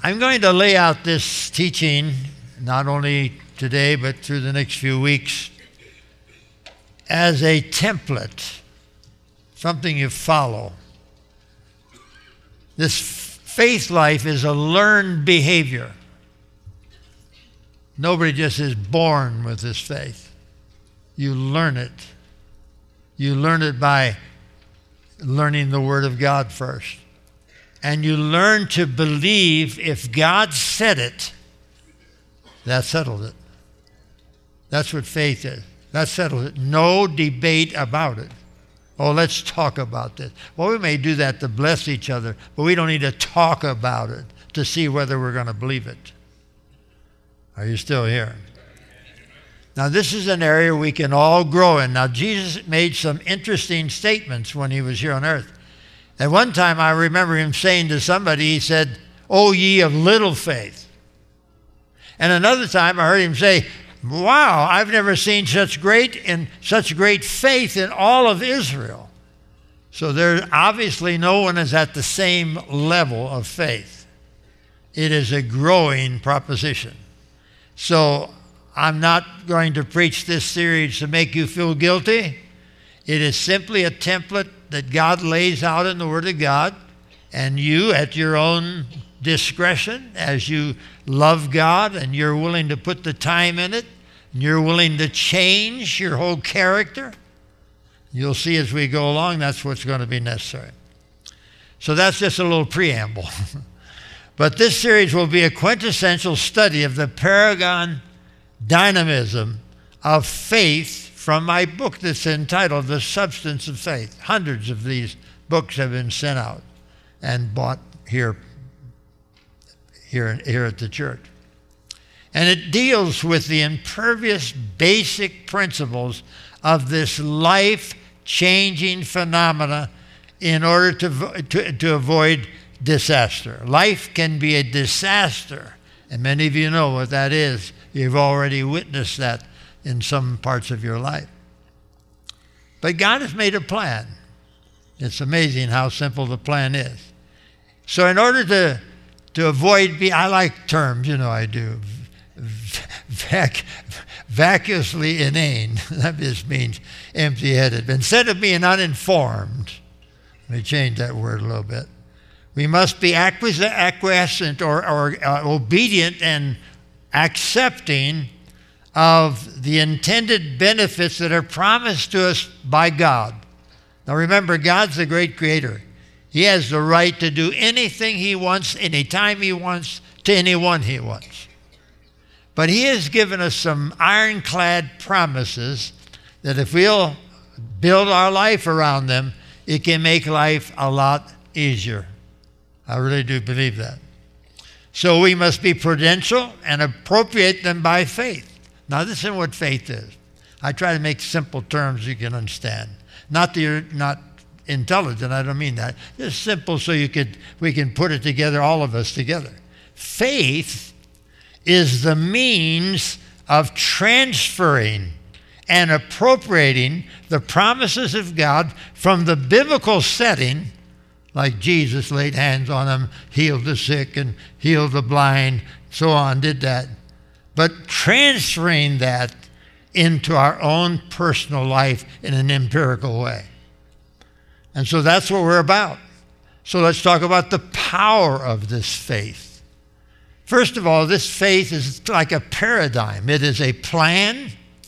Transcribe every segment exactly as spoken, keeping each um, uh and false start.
I'm going to lay out this teaching not only today but through the next few weeks as a template, something you follow. This faith life is a learned behavior. Nobody just is born with this faith. You learn it. You learn it by learning the Word of God first. And you learn to believe if God said it, that settled it. That's what faith is. That settles it. No debate about it. Oh, let's talk about this. Well, we may do that to bless each other, but we don't need to talk about it to see whether we're going to believe it. Are you still here? Now, this is an area we can all grow in. Now, Jesus made some interesting statements when he was here on earth. At one time, I remember him saying to somebody, he said, "O ye of little faith." And another time, I heard him say, "Wow, I've never seen such great and such great faith in all of Israel." So there, obviously, no one is at the same level of faith. It is a growing proposition. So I'm not going to preach this series to make you feel guilty. It is simply a template that God lays out in the Word of God, and you, at your own discretion, as you love God and you're willing to put the time in it, and you're willing to change your whole character, you'll see as we go along that's what's going to be necessary. So that's just a little preamble. But this series will be a quintessential study of the paragon dynamism of faith from my book that's entitled The Substance of Faith. Hundreds of these books have been sent out and bought here, here, here at the church. And it deals with the impervious basic principles of this life-changing phenomena in order to, to, to avoid disaster. Life can be a disaster, and many of you know what that is. You've already witnessed that in some parts of your life. But God has made a plan. It's amazing how simple the plan is. So in order to, to avoid, be, I like terms, you know I do, vac, vacuously inane. That just means empty-headed. Instead of being uninformed, let me change that word a little bit. We must be acquiescent or, or uh, obedient and accepting of the intended benefits that are promised to us by God. Now remember, God's the great creator. He has the right to do anything he wants, anytime he wants, to anyone he wants. But he has given us some ironclad promises that if we'll build our life around them, it can make life a lot easier. I really do believe that. So we must be prudential and appropriate them by faith. Now, this is what faith is. I try to make simple terms you can understand. Not that you're not intelligent, I don't mean that. Just simple so you could we can put it together, all of us together. Faith is the means of transferring and appropriating the promises of God from the biblical setting, like Jesus laid hands on them, healed the sick and healed the blind, so on, did that. But transferring that into our own personal life in an empirical way. And so that's what we're about. So let's talk about the power of this faith. First of all, this faith is like a paradigm. It is a plan.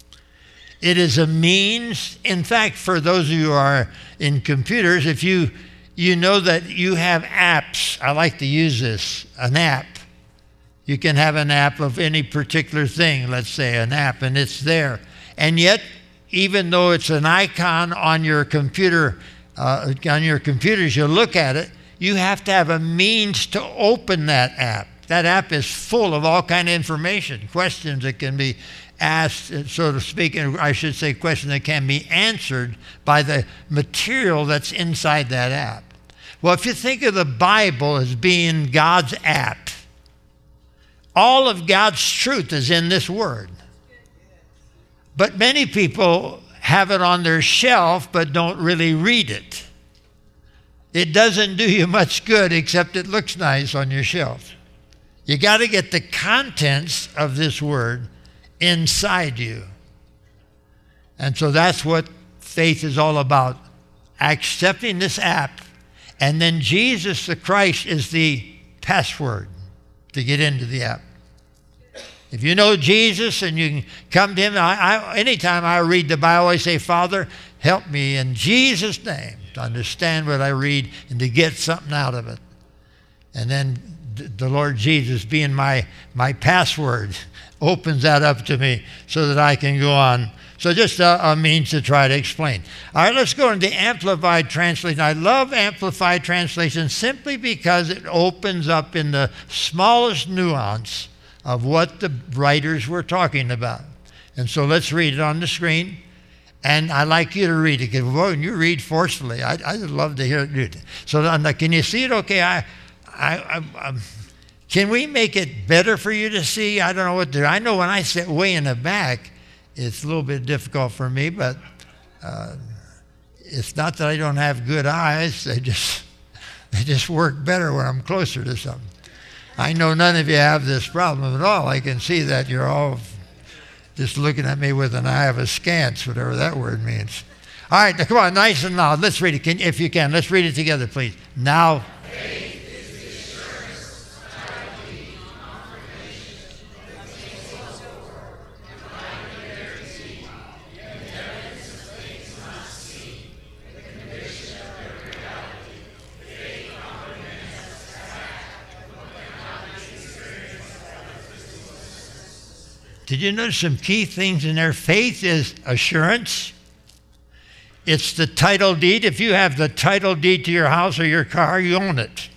It is a means. In fact, for those of you who are in computers, if you you know that you have apps. I like to use this, an app. You can have an app of any particular thing, let's say an app, and it's there. And yet, even though it's an icon on your computer, uh, on your computers, you look at it, you have to have a means to open that app. That app is full of all kind of information, questions that can be asked, so to speak, and I should say questions that can be answered by the material that's inside that app. Well, if you think of the Bible as being God's app, all of God's truth is in this word. But many people have it on their shelf but don't really read it. It doesn't do you much good except it looks nice on your shelf. You got to get the contents of this word inside you. And so that's what faith is all about. Accepting this app. And then Jesus the Christ is the password to get into the app. If you know Jesus and you can come to him, I, I, anytime I read the Bible, I say, Father, help me in Jesus' name to understand what I read and to get something out of it. And then the Lord Jesus, being my, my password, opens that up to me so that I can go on. So just a, a means to try to explain. All right, let's go into the Amplified Translation. I love Amplified Translation simply because it opens up in the smallest nuance of what the writers were talking about. And so let's read it on the screen. And I'd like you to read it, because when you read forcefully, I, I'd love to hear it read. So can you see it okay? I, I, I, I, can we make it better for you to see? I don't know what to do. I know when I sit way in the back, it's a little bit difficult for me, but uh, it's not that I don't have good eyes. They just, they just work better when I'm closer to something. I know none of you have this problem at all. I can see that you're all just looking at me with an eye of askance, whatever that word means. All right, now come on, nice and loud. Let's read it, can, if you can. Let's read it together, please. Now, faith is the assurance, certainty, confirmation of things hoped for, divine guarantee, the evidence of things not seen, the conviction of their reality. Faith comprehends the fact of what cannot be experienced by the physical senses. Did you notice some key things in there? Faith is assurance. It's the title deed. If you have the title deed to your house or your car, you own it.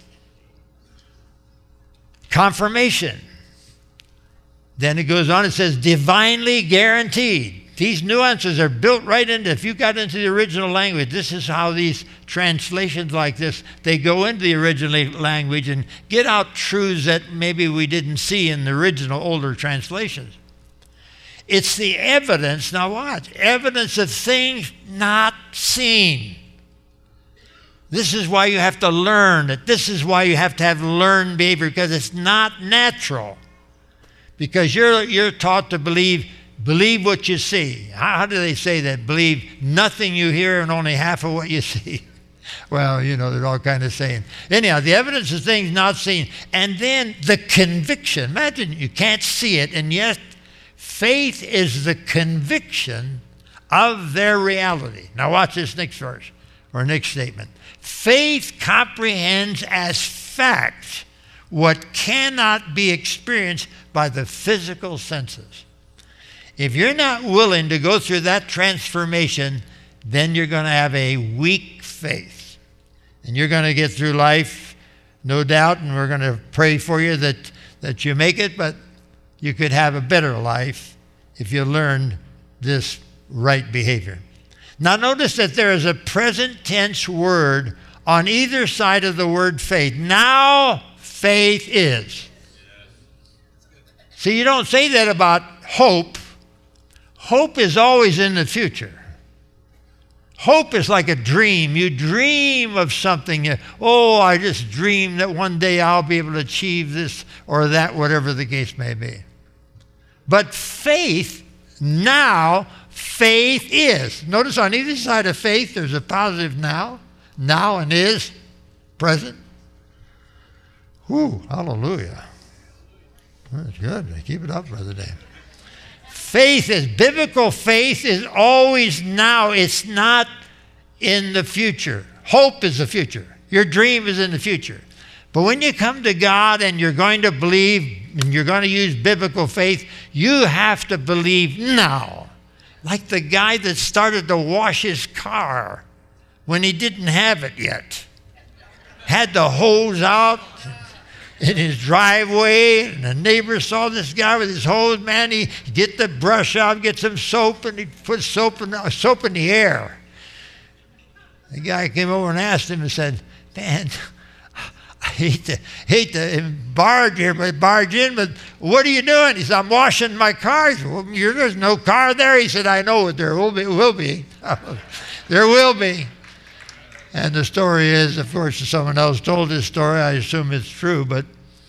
Confirmation. Then it goes on, it says divinely guaranteed. These nuances are built right into, if you got into the original language, this is how these translations like this, they go into the original language and get out truths that maybe we didn't see in the original older translations. It's the evidence, now watch, evidence of things not seen. This is why you have to learn it. This is why you have to have learned behavior, because it's not natural. Because you're, you're taught to believe, believe what you see. How, how do they say that? Believe nothing you hear and only half of what you see. Well, you know, they're all kind of saying. Anyhow, the evidence of things not seen. And then the conviction. Imagine you can't see it, and yet faith is the conviction of their reality. Now watch this next verse, or next statement. Faith comprehends as fact what cannot be experienced by the physical senses. If you're not willing to go through that transformation, then you're going to have a weak faith. And you're going to get through life, no doubt, and we're going to pray for you that, that you make it, but you could have a better life if you learned this right behavior. Now notice that there is a present tense word on either side of the word faith. Now faith is. See, you don't say that about hope. Hope is always in the future. Hope is like a dream. You dream of something. Oh, I just dream that one day I'll be able to achieve this or that, whatever the case may be. But faith, now, faith is. Notice on either side of faith, there's a positive now. Now and is, present. Whew, hallelujah. That's good. Keep it up, Brother Dave. Faith is, biblical faith is always now. It's not in the future. Hope is the future. Your dream is in the future. But when you come to God and you're going to believe and you're going to use biblical faith, you have to believe now. Like the guy that started to wash his car when he didn't have it yet. Had the hose out in his driveway, and the neighbor saw this guy with his hose. Man, he get the brush out, get some soap, and he put soap in, soap in the air. The guy came over and asked him and said, man, I hate to, hate to barge here, but barge in, but what are you doing? He said, I'm washing my car. He said, well, there's no car there. He said, I know it. There will be. Will be. There will be. And the story is, of course, someone else told this story. I assume it's true, but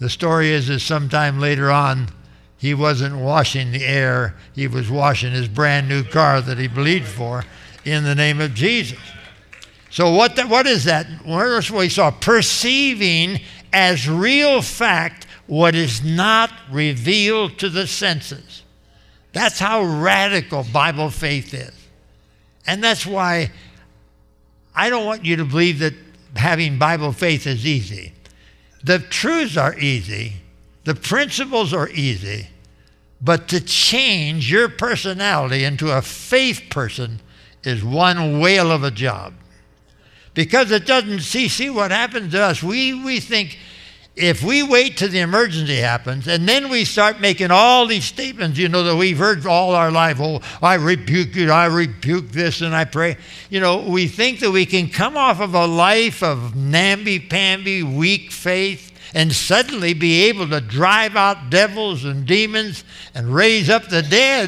The story is that sometime later on, he wasn't washing the air. He was washing his brand new car that he believed for in the name of Jesus. So what, the, what is that? Where's what we saw? Perceiving as real fact what is not revealed to the senses. That's how radical Bible faith is. And that's why I don't want you to believe that having Bible faith is easy. The truths are easy. The principles are easy. But to change your personality into a faith person is one whale of a job. Because it doesn't, see, see what happens to us. We, we think if we wait till the emergency happens and then we start making all these statements, you know, that we've heard all our life, oh, I rebuke you, I rebuke this, and I pray. You know, we think that we can come off of a life of namby-pamby, weak faith, and suddenly be able to drive out devils and demons and raise up the dead.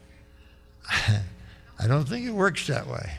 I don't think it works that way.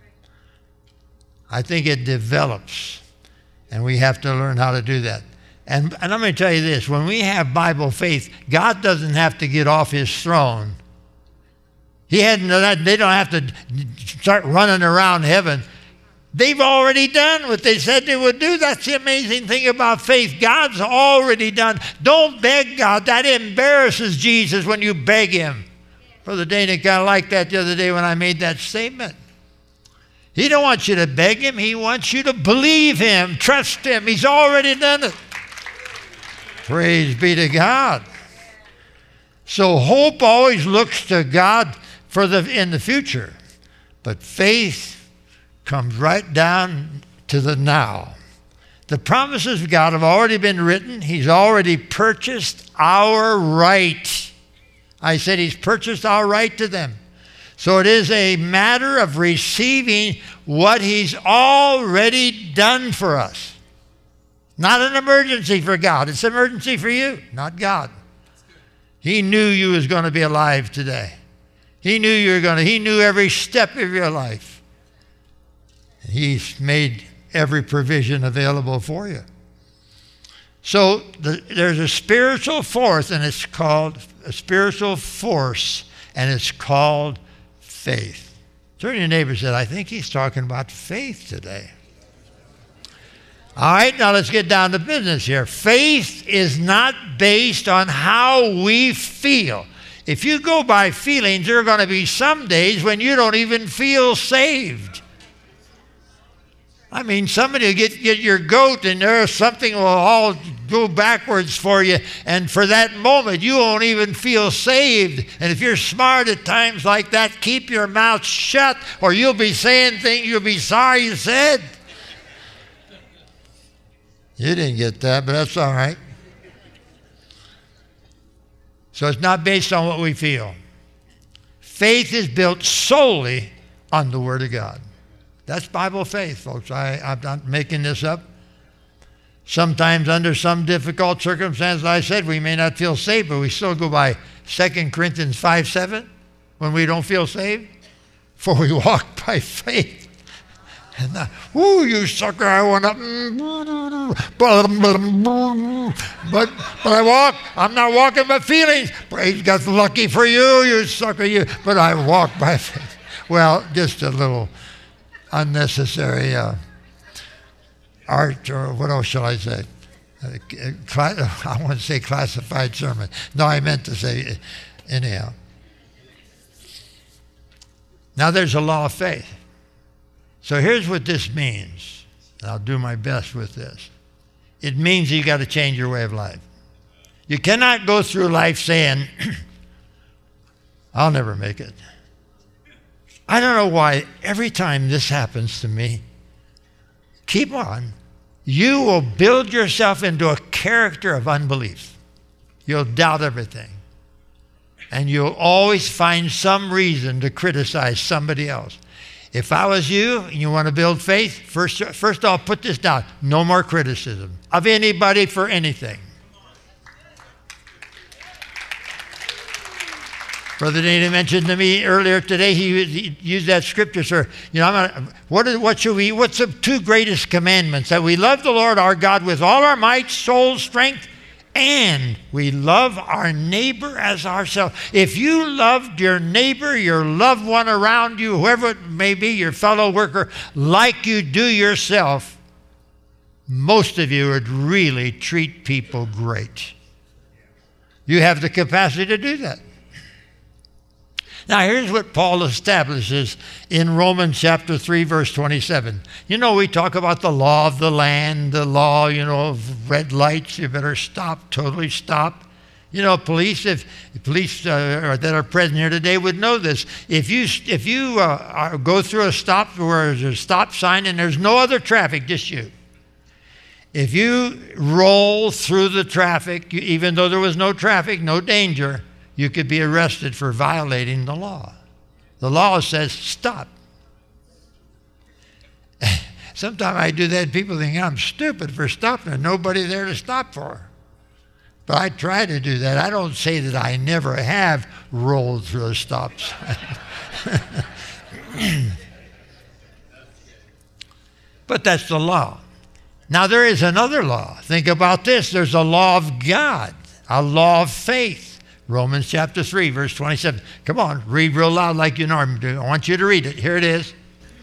I think it develops, and we have to learn how to do that. And, and I'm going to tell you this, when we have Bible faith, God doesn't have to get off his throne. He hadn't, they don't have to start running around heaven. They've already done what they said they would do. That's the amazing thing about faith. God's already done. Don't beg God. That embarrasses Jesus when you beg him. Brother Dana kind of liked that the other day when I made that statement. He don't want you to beg him. He wants you to believe him, trust him. He's already done it. Praise be to God. So hope always looks to God for the in the future. But faith comes right down to the now. The promises of God have already been written. He's already purchased our right. I said he's purchased our right to them. So it is a matter of receiving what he's already done for us. Not an emergency for God. It's an emergency for you, not God. He knew you was going to be alive today. He knew you were going to, he knew every step of your life. He's made every provision available for you. So the, there's a spiritual force, and it's called a spiritual force, and it's called faith. Turn to your neighbor and say, I think he's talking about faith today. All right, now let's get down to business here. Faith is not based on how we feel. If you go by feelings, there are going to be some days when you don't even feel saved. I mean, somebody will get, get your goat and there's something will all go backwards for you. And for that moment, you won't even feel saved. And if you're smart at times like that, keep your mouth shut or you'll be saying things you'll be sorry you said. You didn't get that, but that's all right. So it's not based on what we feel. Faith is built solely on the Word of God. That's Bible faith, folks. I, I'm not making this up. Sometimes under some difficult circumstances, I said, we may not feel saved, but we still go by Second Corinthians five seven when we don't feel saved. For we walk by faith. And uh, ooh, you sucker, I went up. But, but I walk, I'm not walking by feelings. Praise God, lucky for you, you sucker, you. But I walk by faith. Well, just a little unnecessary uh, art, or what else shall I say? Uh, I want to say classified sermon. No, I meant to say anyhow. Now there's a law of faith. So here's what this means. And I'll do my best with this. It means you got to change your way of life. You cannot go through life saying, I'll never make it. I don't know why every time this happens to me, keep on. You will build yourself into a character of unbelief. You'll doubt everything. And you'll always find some reason to criticize somebody else. If I was you and you want to build faith, first, first I'll put this down. No more criticism of anybody for anything. Brother Dana mentioned to me earlier today, he, he used that scripture, sir. You know, I'm gonna, what, is, what should we, what's the two greatest commandments? That we love the Lord our God with all our might, soul, strength, and we love our neighbor as ourselves. If you loved your neighbor, your loved one around you, whoever it may be, your fellow worker, like you do yourself, most of you would really treat people great. You have the capacity to do that. Now, here's what Paul establishes in Romans chapter three, verse twenty-seven. You know, we talk about the law of the land, the law, you know, of red lights. You better stop, totally stop. You know, police, if police uh, that are present here today would know this. If you if you uh, are, go through a stop where there's a stop sign and there's no other traffic, just you. If you roll through the traffic, you, even though there was no traffic, no danger, you could be arrested for violating the law. The law says stop. Sometimes I do that and people think I'm stupid for stopping. There's nobody there to stop for. But I try to do that. I don't say that I never have rolled through a stop sign. But that's the law. Now there is another law. Think about this. There's a law of God, a law of faith. Romans chapter three, verse twenty-seven. Come on, read real loud like you normally do. I want you to read it. Here it is.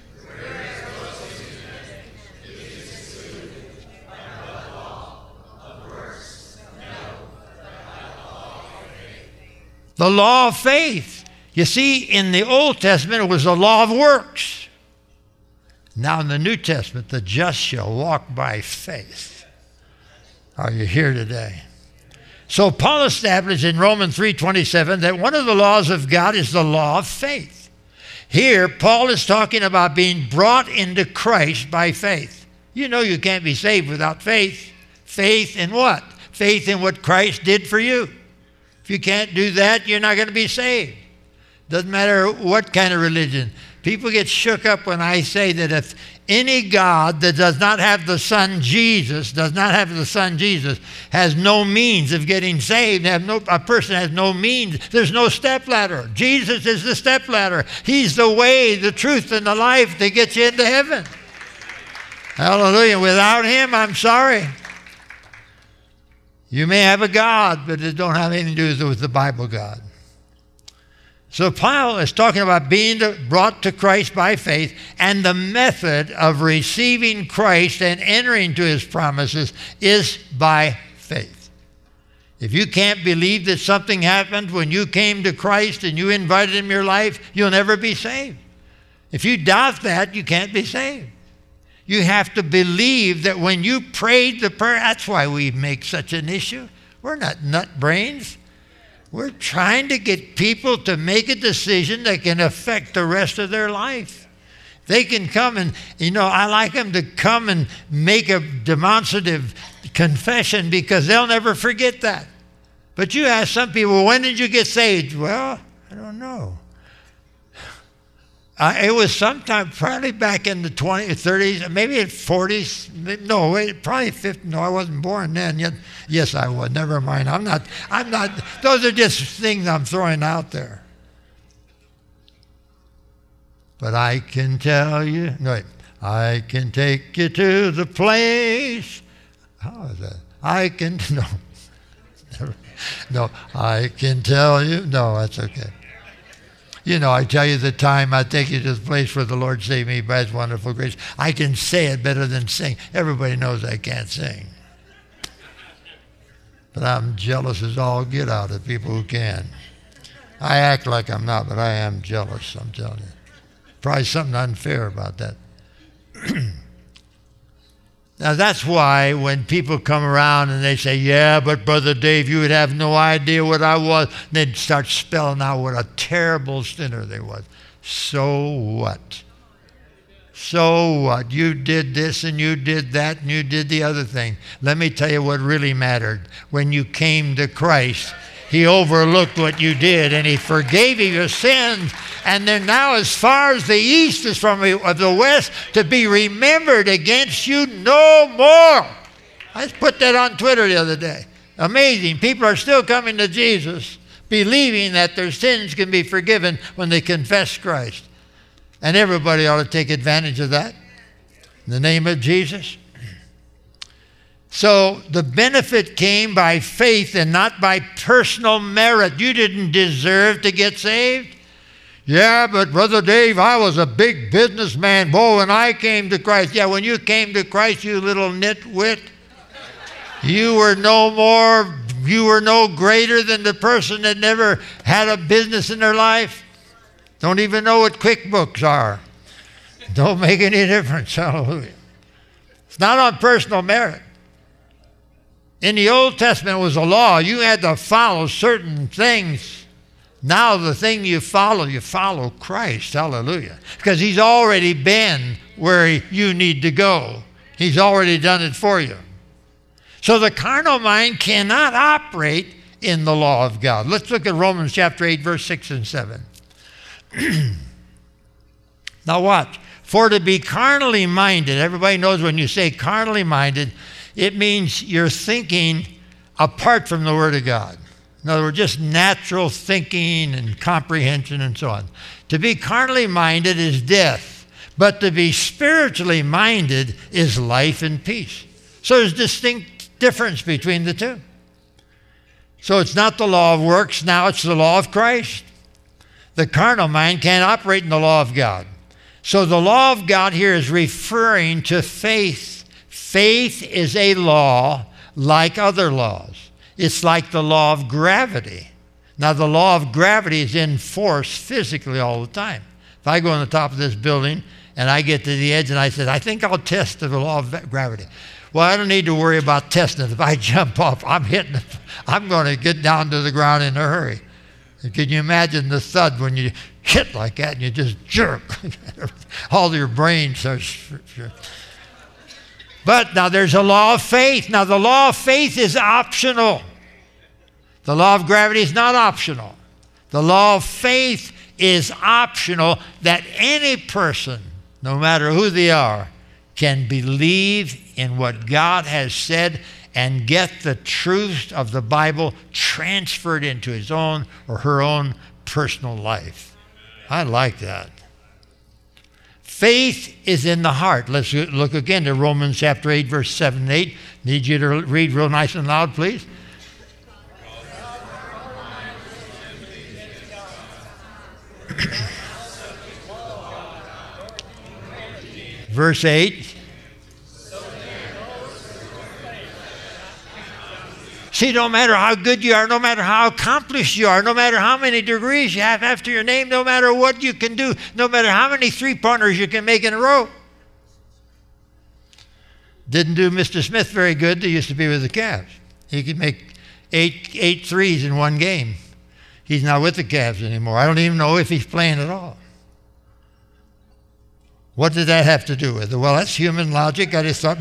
The law of faith. You see, in the Old Testament, it was the law of works. Now in the New Testament, the just shall walk by faith. Are you here today? So Paul established in Romans three twenty-seven that one of the laws of God is the law of faith. Here, Paul is talking about being brought into Christ by faith. You know you can't be saved without faith. Faith in what? Faith in what Christ did for you. If you can't do that, you're not going to be saved. Doesn't matter what kind of religion. People get shook up when I say that if any God that does not have the Son Jesus, does not have the Son Jesus, has no means of getting saved, have no, a person has no means, there's no stepladder. Jesus is the stepladder. He's the way, the truth, and the life that gets you into heaven. Hallelujah. Without him, I'm sorry. You may have a God, but it don't have anything to do with the Bible God. So Paul is talking about being brought to Christ by faith, and the method of receiving Christ and entering to his promises is by faith. If you can't believe that something happened when you came to Christ and you invited him in your life, you'll never be saved. If you doubt that, you can't be saved. You have to believe that when you prayed the prayer, that's why we make such an issue. We're not nut brains. We're trying to get people to make a decision that can affect the rest of their life. They can come and, you know, I like them to come and make a demonstrative confession because they'll never forget that. But you ask some people, when did you get saved? Well, I don't know. Uh, it was sometime probably back in the twenties, thirties, maybe in forties. No, wait, probably fifty. No, I wasn't born then yet. Yes, I was. Never mind. I'm not. I'm not. Those are just things I'm throwing out there. But I can tell you. No, wait. I can take you to the place. How is that? I can. No. Never, no. I can tell you. No, that's okay. You know, I tell you the time I take you to the place where the Lord saved me by his wonderful grace. I can say it better than sing. Everybody knows I can't sing. But I'm jealous as all get out of people who can. I act like I'm not, but I am jealous, I'm telling you. Probably something unfair about that. Now, that's why when people come around and they say, yeah, but Brother Dave, you would have no idea what I was. And they'd start spelling out what a terrible sinner they was. So what? So what? You did this and you did that and you did the other thing. Let me tell you what really mattered. When you came to Christ, he overlooked what you did and he forgave you your sins. And they're now as far as the east is from the west to be remembered against you no more. I just put that on Twitter the other day. Amazing. People are still coming to Jesus believing that their sins can be forgiven when they confess Christ. And everybody ought to take advantage of that. In the name of Jesus. So the benefit came by faith and not by personal merit. You didn't deserve to get saved. Yeah, but Brother Dave, I was a big businessman. Boy, when I came to Christ. Yeah, when you came to Christ, you little nitwit, you were no more, you were no greater than the person that never had a business in their life. Don't even know what QuickBooks are. Don't make any difference. Hallelujah. It's not on personal merit. In the Old Testament was a law. You had to follow certain things. Now the thing you follow, you follow Christ. Hallelujah. Because he's already been where you need to go. He's already done it for you. So the carnal mind cannot operate in the law of God. Let's look at Romans chapter eight, verse six and seven. Now watch. For to be carnally minded, everybody knows when you say carnally minded, it means you're thinking apart from the Word of God. In other words, just natural thinking and comprehension and so on. To be carnally minded is death, but to be spiritually minded is life and peace. So there's distinct difference between the two. So it's not the law of works, now it's the law of Christ. The carnal mind can't operate in the law of God. So the law of God here is referring to faith. Faith is a law like other laws. It's like the law of gravity. Now, the law of gravity is in force physically all the time. If I go on the top of this building and I get to the edge and I said, I think I'll test the law of gravity. Well, I don't need to worry about testing it. If I jump off, I'm hitting, I'm going to get down to the ground in a hurry. Can you imagine the thud when you hit like that and you just jerk? All your brain starts. But now there's a law of faith. Now the law of faith is optional. The law of gravity is not optional. The law of faith is optional, that any person, no matter who they are, can believe in what God has said and get the truth of the Bible transferred into his own or her own personal life. I like that. Faith is in the heart. Let's look again to Romans chapter eight, verse seven and eight. Need you to read real nice and loud, please. Verse eight. See, no matter how good you are, no matter how accomplished you are, no matter how many degrees you have after your name, no matter what you can do, no matter how many three-pointers you can make in a row. Didn't do Mister Smith very good. They used to be with the Cavs. He could make eight, eight threes in one game. He's not with the Cavs anymore. I don't even know if he's playing at all. What did that have to do with it? Well, that's human logic. I just thought...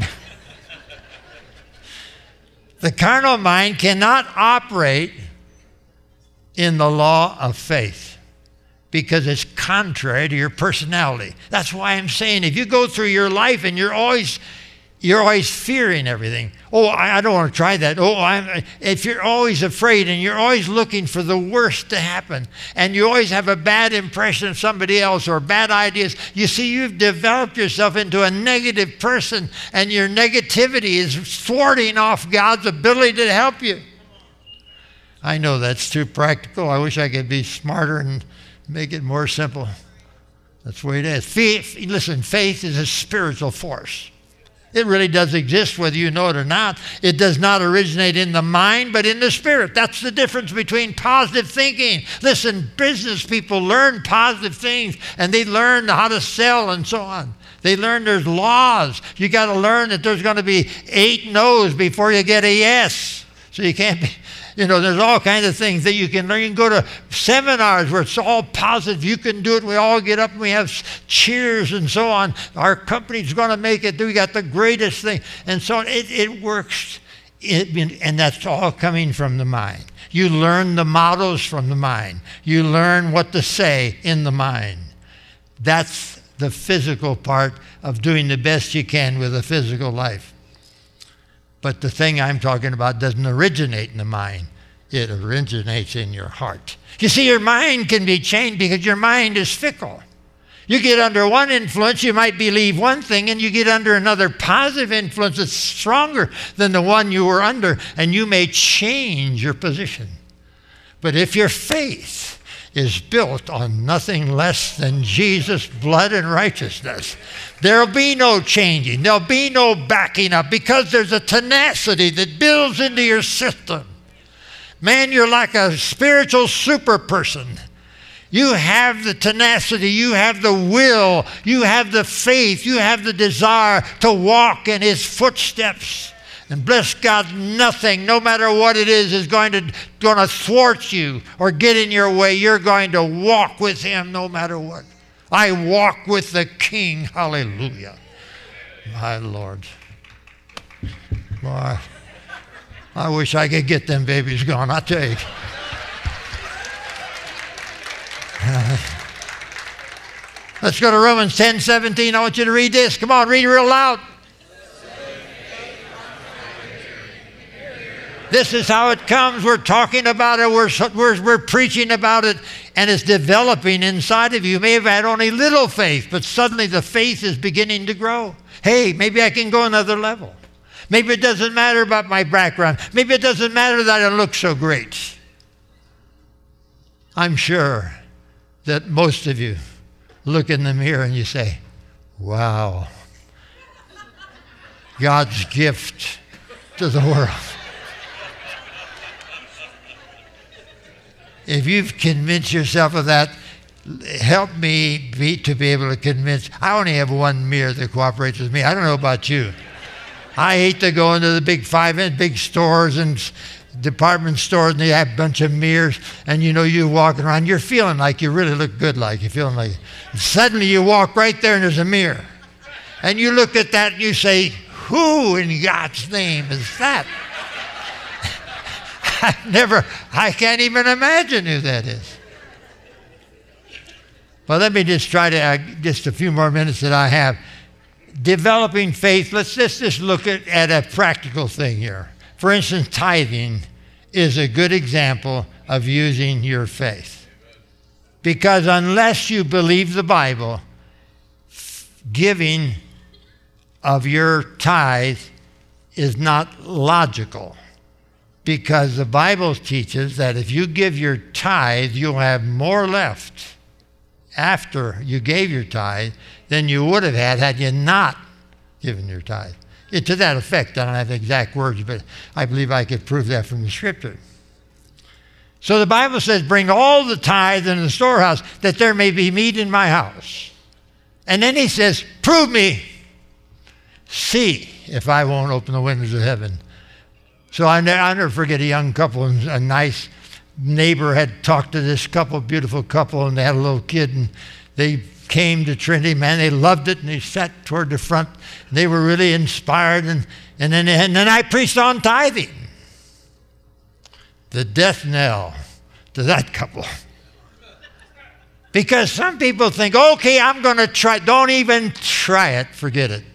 The carnal mind cannot operate in the law of faith because it's contrary to your personality. That's why I'm saying if you go through your life and you're always you're always fearing everything. Oh, I, I don't want to try that. Oh, I'm, if you're always afraid and you're always looking for the worst to happen and you always have a bad impression of somebody else or bad ideas, you see, you've developed yourself into a negative person and your negativity is thwarting off God's ability to help you. I know that's too practical. I wish I could be smarter and make it more simple. That's the way it is. Faith, listen, faith is a spiritual force. It really does exist whether you know it or not. It does not originate in the mind, but in the spirit. That's the difference between positive thinking. Listen, business people learn positive things, and they learn how to sell and so on. They learn there's laws. You got to learn that there's going to be eight no's before you get a yes. So you can't be... You know, there's all kinds of things that you can learn. You can go to seminars where it's all positive. You can do it. We all get up and we have cheers and so on. Our company's going to make it. We got the greatest thing. And so on. It, it works. It, and that's all coming from the mind. You learn the mottos from the mind. You learn what to say in the mind. That's the physical part of doing the best you can with a physical life. But the thing I'm talking about doesn't originate in the mind. It originates in your heart. You see, your mind can be changed because your mind is fickle. You get under one influence, you might believe one thing, and you get under another positive influence that's stronger than the one you were under, and you may change your position. But if your faith is built on nothing less than Jesus' blood and righteousness, there'll be no changing. There'll be no backing up, because there's a tenacity that builds into your system. Man, you're like a spiritual super person. You have the tenacity, you have the will, you have the faith, you have the desire to walk in his footsteps. And bless God, nothing, no matter what it is, is going to, going to thwart you or get in your way. You're going to walk with him no matter what. I walk with the King. Hallelujah. My Lord. Boy, I wish I could get them babies gone, I tell you. Uh, let's go to Romans ten seventeen. I want you to read this. Come on, read it real loud. This is how it comes. We're talking about it. We're, we're, we're preaching about it, and it's developing inside of you. You may have had only little faith, but suddenly the faith is beginning to grow. Hey, maybe I can go another level. Maybe it doesn't matter about my background. Maybe it doesn't matter that I don't look so great. I'm sure that most of you look in the mirror and you say, wow, God's gift to the world. If you've convinced yourself of that, help me be, to be able to convince. I only have one mirror that cooperates with me. I don't know about you. I hate to go into the big five and big stores and department stores, and they have a bunch of mirrors, and you know, you're walking around, you're feeling like you really look good, like you're feeling like, and suddenly you walk right there and there's a mirror. And you look at that and you say, who in God's name is that? I've never, I can't even imagine who that is. Well, let me just try to, uh, just a few more minutes that I have. Developing faith, let's just, just look at, at a practical thing here. For instance, tithing is a good example of using your faith. Because unless you believe the Bible, giving of your tithe is not logical. Because the Bible teaches that if you give your tithe, you'll have more left after you gave your tithe than you would have had had you not given your tithe. It, to that effect, I don't have the exact words, but I believe I could prove that from the Scripture. So the Bible says, bring all the tithe into the storehouse, that there may be meat in my house. And then he says, prove me. See if I won't open the windows of heaven. So I ne- I'll never forget a young couple, and a nice neighbor had talked to this couple, beautiful couple, and they had a little kid, and they came to Trinity. Man, they loved it, and they sat toward the front. They were really inspired, and, and, then, and then I preached on tithing. The death knell to that couple. Because some people think, okay, I'm going to try. Don't even try it. Forget it.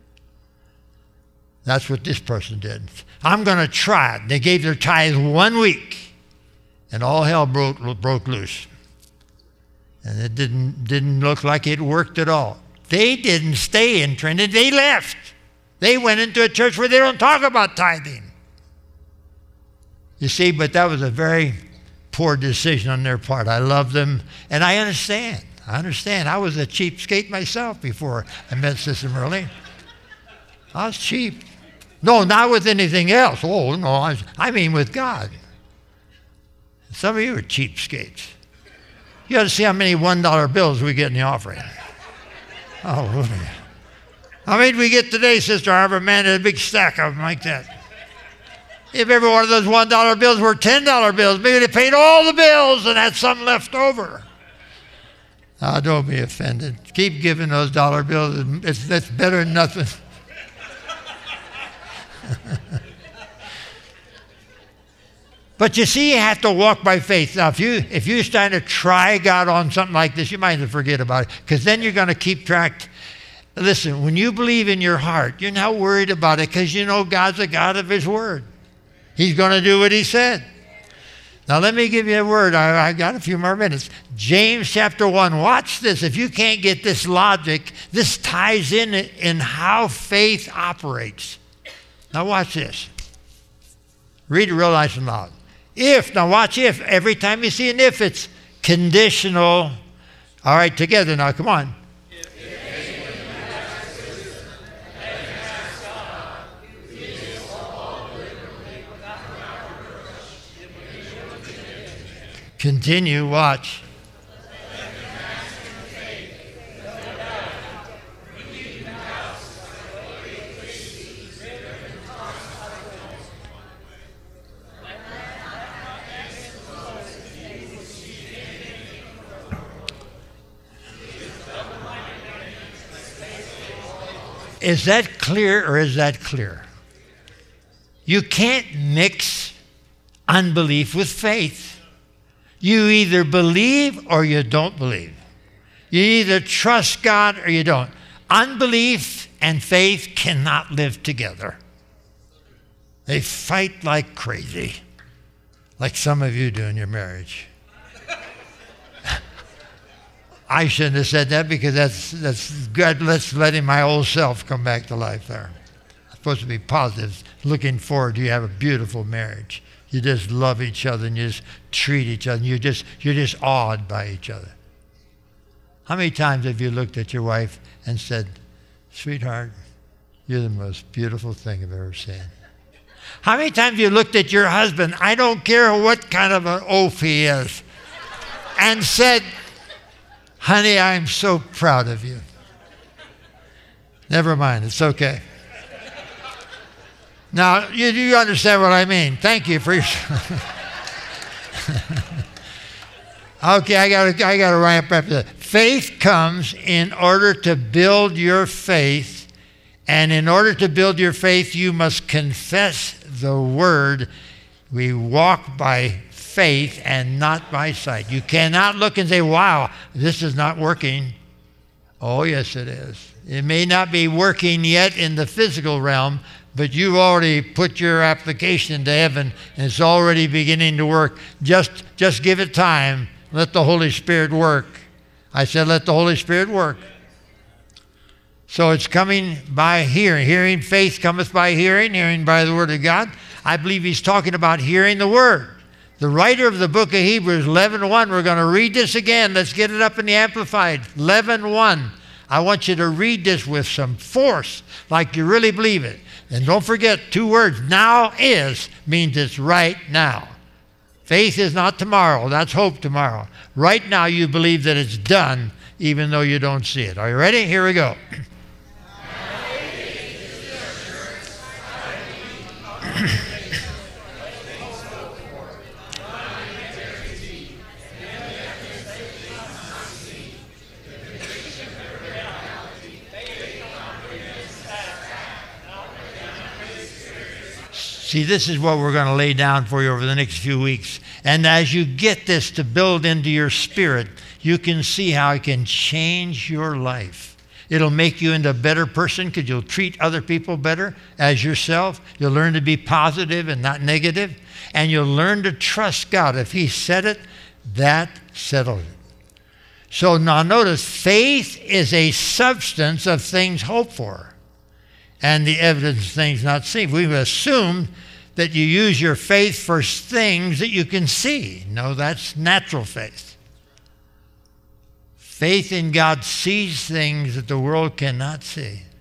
That's what this person did. I'm going to try it. They gave their tithe one week, and all hell broke, broke loose. And it didn't, didn't look like it worked at all. They didn't stay in Trinity. They left. They went into a church where they don't talk about tithing. You see, but that was a very poor decision on their part. I love them, and I understand. I understand. I was a cheapskate myself before I met Sister Merle. I was cheap. No, not with anything else. Oh, no, I, was, I mean with God. Some of you are cheapskates. You ought to see how many one dollar bills we get in the offering. Oh, how many did we get today, Sister Harper? Man, there's a big stack of them like that. If every one of those one dollar bills were ten dollar bills, maybe they paid all the bills and had some left over. Oh, don't be offended. Keep giving those dollar bills. It's, that's better than nothing. But you see, you have to walk by faith. Now, if, you, if you're trying to try God on something like this, you might as well forget about it, because then you're going to keep track. Listen, when you believe in your heart, you're not worried about it, because you know God's a God of His Word. He's going to do what He said. Now let me give you a word. I, I got a few more minutes. James chapter one. Watch this. If you can't get this logic, this ties in in how faith operates. Now watch this. Read it real nice and loud. If, now watch if. Every time you see an if, it's conditional. All right, together now. Come on. Continue, watch. Is that clear or is that clear? You can't mix unbelief with faith. You either believe or you don't believe. You either trust God or you don't. Unbelief and faith cannot live together. They fight like crazy, like some of you do in your marriage. I shouldn't have said that because that's, that's God, that's letting my old self come back to life there. I'm supposed to be positive, looking forward to you have a beautiful marriage. You just love each other and you just treat each other. And you just, you're just awed by each other. How many times have you looked at your wife and said, sweetheart, you're the most beautiful thing I've ever seen? How many times have you looked at your husband, I don't care what kind of an oaf he is, and said, honey, I'm so proud of you. Never mind, it's okay. Now, you, you understand what I mean. Thank you for your... Okay, I got I got to ramp up this. Faith comes in order to build your faith, and in order to build your faith, you must confess the word. We walk by faith and not by sight. You cannot look and say, wow, this is not working. Oh, yes, it is. It may not be working yet in the physical realm, but you've already put your application into heaven, and it's already beginning to work. Just, just give it time. Let the Holy Spirit work. I said, let the Holy Spirit work. So it's coming by hearing. Hearing, faith cometh by hearing, hearing by the word of God. I believe he's talking about hearing the word. The writer of the book of Hebrews, eleven one, we're going to read this again. Let's get it up in the Amplified. eleven one. I want you to read this with some force, like you really believe it. And don't forget, two words, now is, means it's right now. Faith is not tomorrow. That's hope tomorrow. Right now you believe that it's done, even though you don't see it. Are you ready? Here we go. See, this is what we're going to lay down for you over the next few weeks. And as you get this to build into your spirit, you can see how it can change your life. It'll make you into a better person because you'll treat other people better as yourself. You'll learn to be positive and not negative. And you'll learn to trust God. If he said it, that settles it. So now notice, faith is a substance of things hoped for, and the evidence of things not seen. We've assumed that you use your faith for things that you can see. No, that's natural faith. Faith in God sees things that the world cannot see.